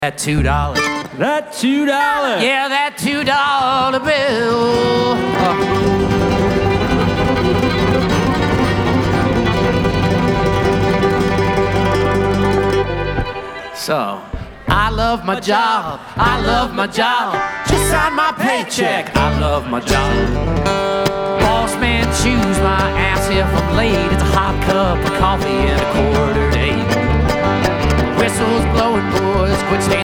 That $2. That $2. Yeah, that $2 bill. So, I love my job. I love my job. Just sign my paycheck. I love my job. Boss man, choose my ass if I'm late. It's a hot cup of coffee and a quarter to 8. Whistles blowing, boys, quit standing.